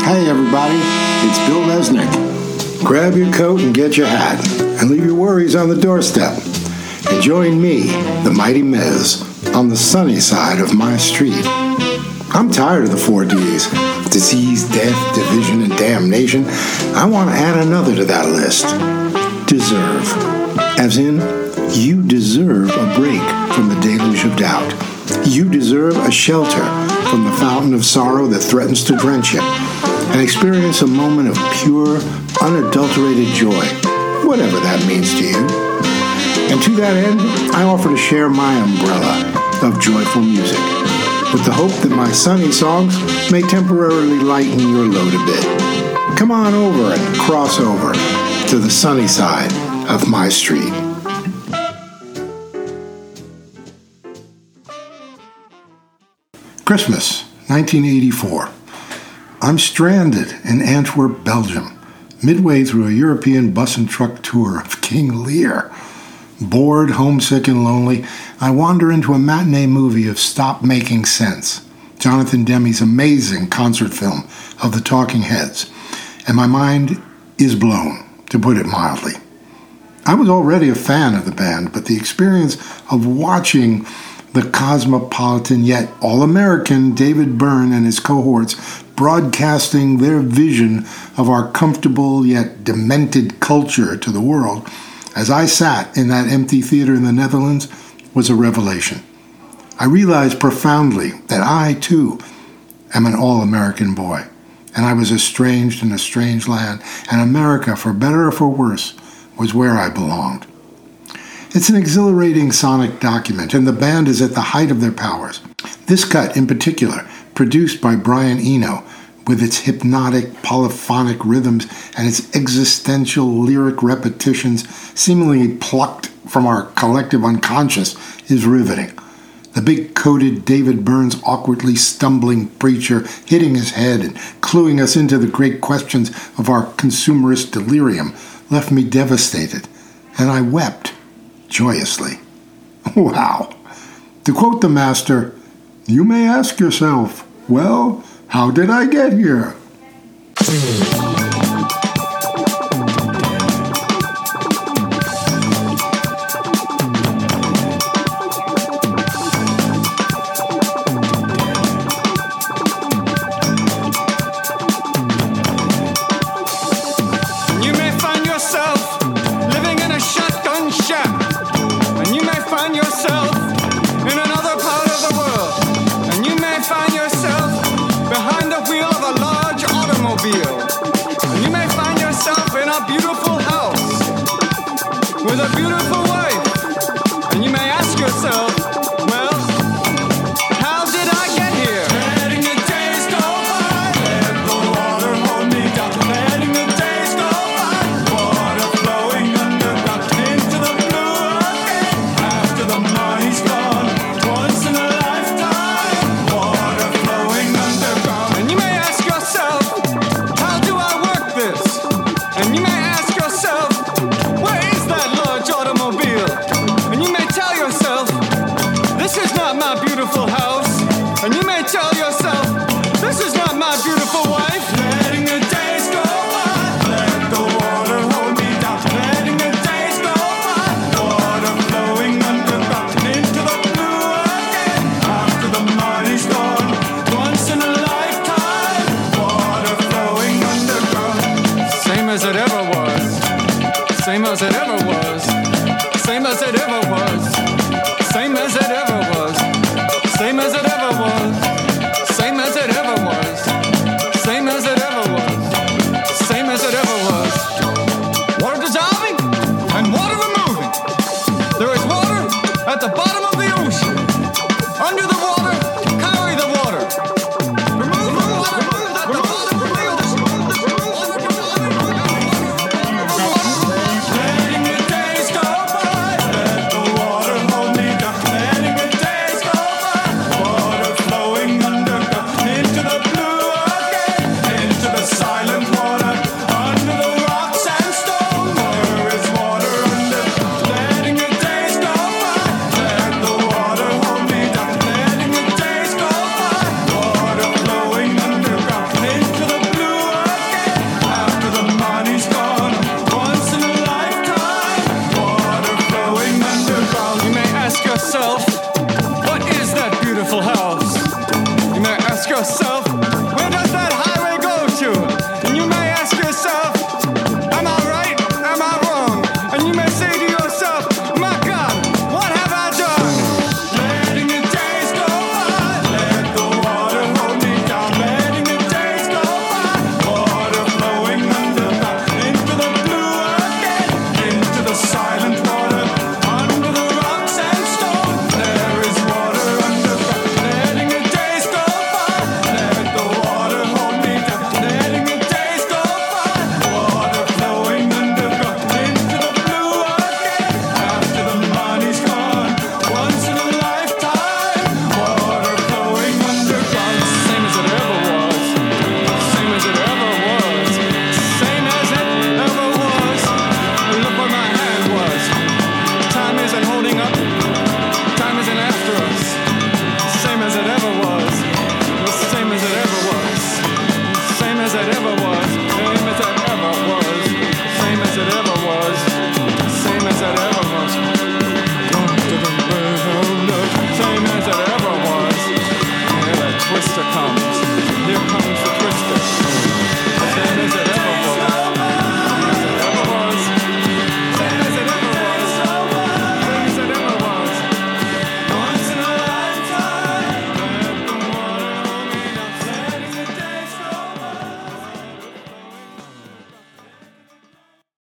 Hey everybody, it's Bill Mesnick. Grab your coat and get your hat, and leave your worries on the doorstep. And join me, the mighty Mez, on the sunny side of my street. I'm tired of the 4 Ds. Disease, death, division, and damnation. I want to add another to that list. Deserve. As in, you deserve a break from the deluge of doubt. You deserve a shelter from the fountain of sorrow that threatens to drench you, and experience a moment of pure, unadulterated joy, whatever that means to you. And to that end, I offer to share my umbrella of joyful music, with the hope that my sunny songs may temporarily lighten your load a bit. Come on over and cross over to the sunny side of my street. Christmas, 1984. I'm stranded in Antwerp, Belgium, midway through a European bus and truck tour of King Lear. Bored, homesick, and lonely, I wander into a matinee movie of Stop Making Sense, Jonathan Demme's amazing concert film of the Talking Heads, and my mind is blown, to put it mildly. I was already a fan of the band, but the experience of watching the cosmopolitan yet all-American David Byrne and his cohorts broadcasting their vision of our comfortable yet demented culture to the world, as I sat in that empty theater in the Netherlands, was a revelation. I realized profoundly that I, too, am an all-American boy, and I was estranged in a strange land, and America, for better or for worse, was where I belonged. It's an exhilarating sonic document, and the band is at the height of their powers. This cut, in particular, produced by Brian Eno, with its hypnotic, polyphonic rhythms and its existential lyric repetitions seemingly plucked from our collective unconscious, is riveting. The big-coated David Byrne's awkwardly stumbling preacher hitting his head and cluing us into the great questions of our consumerist delirium left me devastated, and I wept joyously. Wow. To quote the master, you may ask yourself, well, how did I get here? You may find yourself living in a shotgun shack, and you may find yourself in another part of the world, and you may find yourself behind the wheel of a large automobile, and you may find yourself in a beautiful house with a beautiful wife, and you may ask yourself, well, how did I get here? Letting the days go by, let the water hold me down. Letting the days go by, water flowing underground into the blue again. After the money's gone, once in a lifetime, water flowing underground. And you may ask yourself, how do I work this? And you may ask yourself, where is that large automobile? And you may tell yourself, this is not my beautiful house. And you may tell yourself, this is not my beautiful wife. Letting the days go by, let the water hold me down. Letting the days go by, water flowing underground into the blue again. After the money's gone, once in a lifetime, water flowing underground. Same as it ever was. Same as it ever was. Same as it ever was. Same as it ever